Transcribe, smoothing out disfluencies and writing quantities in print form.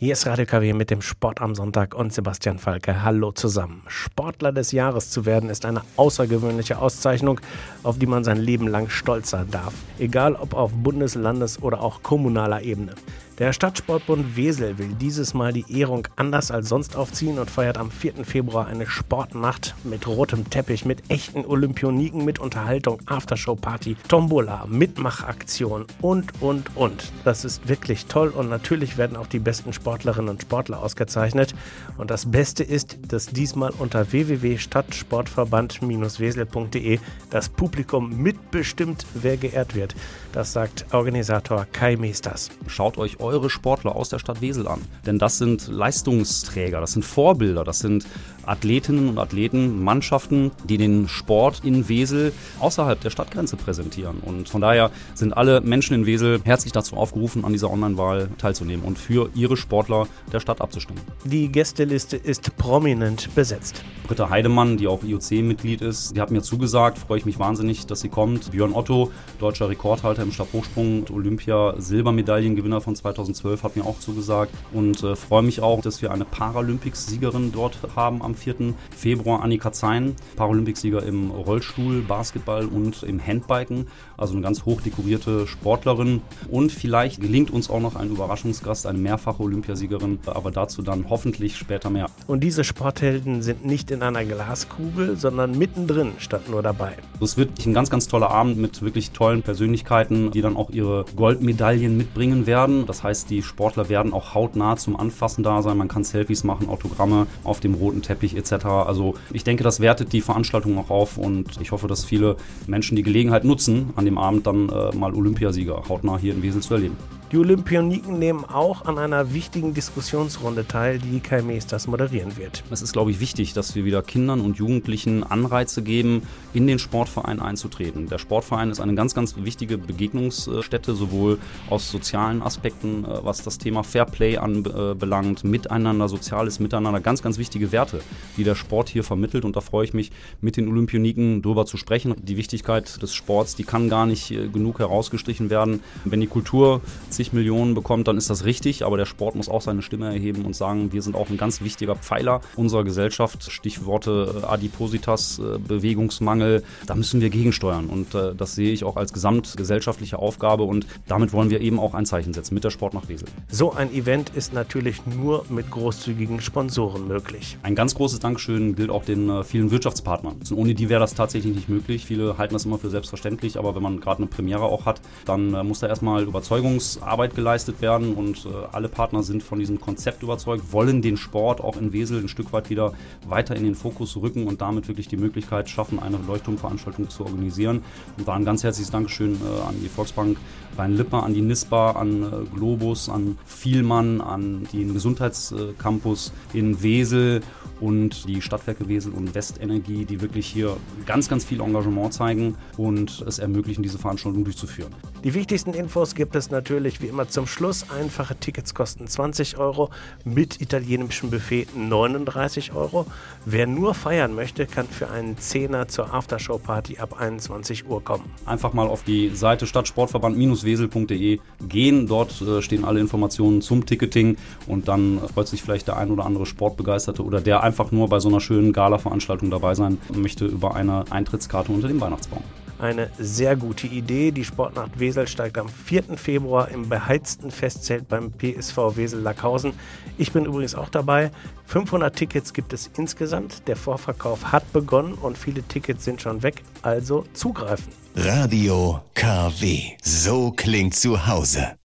Hier ist Radio KW mit dem Sport am Sonntag und Sebastian Falke. Hallo zusammen. Sportler des Jahres zu werden ist eine außergewöhnliche Auszeichnung, auf die man sein Leben lang stolz sein darf. Egal ob auf Bundes-, Landes- oder auch kommunaler Ebene. Der Stadtsportbund Wesel will dieses Mal die Ehrung anders als sonst aufziehen und feiert am 4. Februar eine Sportnacht mit rotem Teppich, mit echten Olympioniken, mit Unterhaltung, Aftershow-Party, Tombola, Mitmachaktion und. Das ist wirklich toll und natürlich werden auch die besten Sportlerinnen und Sportler ausgezeichnet. Und das Beste ist, dass diesmal unter www.stadtsportverband-wesel.de das Publikum mitbestimmt, wer geehrt wird. Das sagt Organisator Kai Meesters. Schaut euch eure Sportler aus der Stadt Wesel an. Denn das sind Leistungsträger, das sind Vorbilder, das sind Athletinnen und Athleten, Mannschaften, die den Sport in Wesel außerhalb der Stadtgrenze präsentieren. Und von daher sind alle Menschen in Wesel herzlich dazu aufgerufen, an dieser Online-Wahl teilzunehmen und für ihre Sportler der Stadt abzustimmen. Die Gästeliste ist prominent besetzt. Britta Heidemann, die auch IOC-Mitglied ist, die hat mir zugesagt, freue ich mich wahnsinnig, dass sie kommt. Björn Otto, deutscher Rekordhalter im Stabhochsprung, Olympia-Silbermedaillengewinner von 2012, hat mir auch zugesagt. Und freue mich auch, dass wir eine Paralympics-Siegerin dort haben am 4. Februar, Annika Zein, Paralympicsieger im Rollstuhl, Basketball und im Handbiken. Also eine ganz hoch dekorierte Sportlerin. Und vielleicht gelingt uns auch noch ein Überraschungsgast, eine mehrfache Olympiasiegerin, aber dazu dann hoffentlich später mehr. Und diese Sporthelden sind nicht in einer Glaskugel, sondern mittendrin statt nur dabei. Es wird ein ganz, ganz toller Abend mit wirklich tollen Persönlichkeiten, die dann auch ihre Goldmedaillen mitbringen werden. Das heißt, die Sportler werden auch hautnah zum Anfassen da sein. Man kann Selfies machen, Autogramme auf dem roten Teppich etc. Also ich denke, das wertet die Veranstaltung auch auf und ich hoffe, dass viele Menschen die Gelegenheit nutzen, an dem Abend dann mal Olympiasieger hautnah hier in Wesel zu erleben. Die Olympioniken nehmen auch an einer wichtigen Diskussionsrunde teil, die Kai Meesters moderieren wird. Es ist, glaube ich, wichtig, dass wir wieder Kindern und Jugendlichen Anreize geben, in den Sportverein einzutreten. Der Sportverein ist eine ganz, ganz wichtige Begegnungsstätte, sowohl aus sozialen Aspekten, was das Thema Fairplay anbelangt, Miteinander, soziales Miteinander, ganz, ganz wichtige Werte, die der Sport hier vermittelt. Und da freue ich mich, mit den Olympioniken drüber zu sprechen. Die Wichtigkeit des Sports, die kann gar nicht genug herausgestrichen werden. Wenn die Kultur 10 Millionen bekommt, dann ist das richtig, aber der Sport muss auch seine Stimme erheben und sagen, wir sind auch ein ganz wichtiger Pfeiler unserer Gesellschaft. Stichworte Adipositas, Bewegungsmangel, da müssen wir gegensteuern und das sehe ich auch als gesamtgesellschaftliche Aufgabe und damit wollen wir eben auch ein Zeichen setzen mit der Sport nach Wesel. So ein Event ist natürlich nur mit großzügigen Sponsoren möglich. Ein ganz großes Dankeschön gilt auch den vielen Wirtschaftspartnern. Und ohne die wäre das tatsächlich nicht möglich. Viele halten das immer für selbstverständlich, aber wenn man gerade eine Premiere auch hat, dann muss da erstmal Überzeugungsarbeit geleistet werden und alle Partner sind von diesem Konzept überzeugt, wollen den Sport auch in Wesel ein Stück weit wieder weiter in den Fokus rücken und damit wirklich die Möglichkeit schaffen, eine Leuchtturmveranstaltung zu organisieren. Und da ein ganz herzliches Dankeschön an die Volksbank Rhein-Lippe, an die NISPA, an Globus, an Vielmann, an den Gesundheitscampus in Wesel und die Stadtwerke Wesel und Westenergie, die wirklich hier ganz, ganz viel Engagement zeigen und es ermöglichen, diese Veranstaltung durchzuführen. Die wichtigsten Infos gibt es natürlich wie immer zum Schluss. Einfache Tickets kosten 20 €, mit italienischem Buffet 39 €. Wer nur feiern möchte, kann für einen Zehner zur Aftershow-Party ab 21 Uhr kommen. Einfach mal auf die Seite stadtsportverband-wesel.de gehen. Dort stehen alle Informationen zum Ticketing und dann freut sich vielleicht der ein oder andere Sportbegeisterte oder der einfach nur bei so einer schönen Gala-Veranstaltung dabei sein möchte über eine Eintrittskarte unter dem Weihnachtsbaum. Eine sehr gute Idee. Die Sportnacht Wesel steigt am 4. Februar im beheizten Festzelt beim PSV Wesel-Lackhausen. Ich bin übrigens auch dabei. 500 Tickets gibt es insgesamt. Der Vorverkauf hat begonnen und viele Tickets sind schon weg. Also zugreifen. Radio KW. So klingt zu Hause.